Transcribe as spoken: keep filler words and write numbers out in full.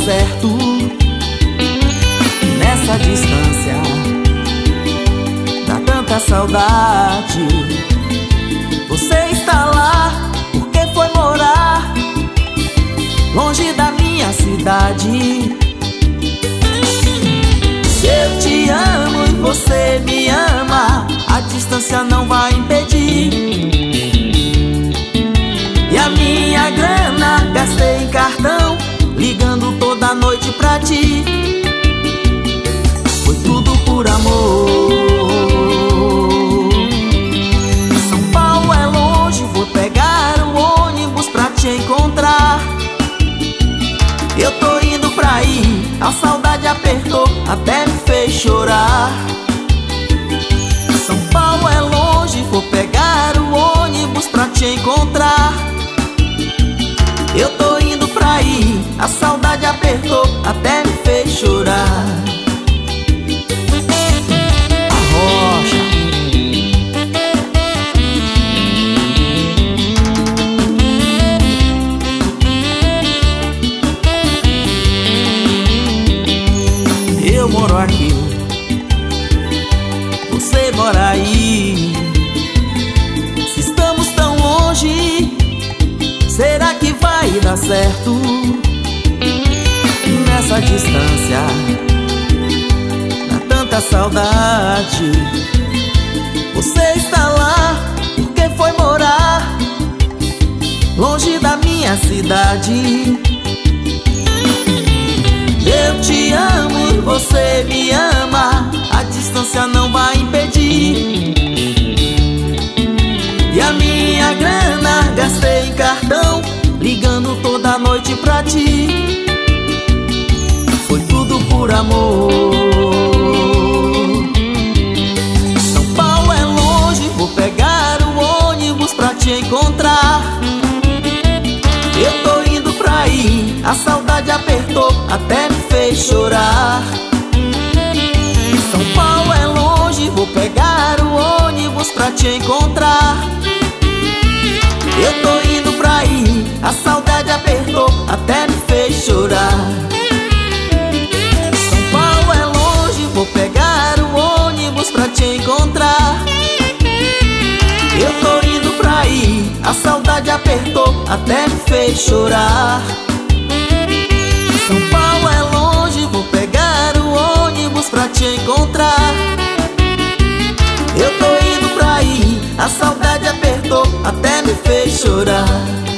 certo. Nessa distância dá tanta saudade. Você está lá porque foi morar longe da minha cidade. Se eu te amo e você me ama, a distância não vai impedir. E a minha grana gastei em cartão, ligando toda noite pra ti. Foi tudo por amor. São Paulo é longe, vou pegar um ônibus pra te encontrar. Eu tô indo pra aí, a saudade apertou, até me fez chorar. São Paulo é longe, vou pegar o ônibus pra te encontrar. Eu tô indo pra aí, a saudade apertou, até me fez chorar. Arrocha. Eu moro aqui, você mora aí. Se estamos tão longe, será que vai dar certo? Nessa distância dá tanta saudade. Você está lá porque foi morar longe da minha cidade. Eu te amo e você me ama, a distância não vai impedir. E a minha grana gastei em cartão, ligando toda noite pra ti. Foi tudo por amor. São Paulo é longe, vou pegar o ônibus pra te encontrar. Eu tô indo pra aí, a saudade apertou, até me fez chorar. São Paulo é longe, vou pegar o ônibus pra te encontrar. Eu tô indo pra aí, a saudade apertou, até me fez chorar. São Paulo é longe, vou pegar o ônibus pra te encontrar. Eu tô indo pra aí, a saudade apertou, até me fez chorar. São Paulo é longe, vou pegar o ônibus pra te encontrar. Eu tô indo pra aí, a saudade apertou, até me fez chorar.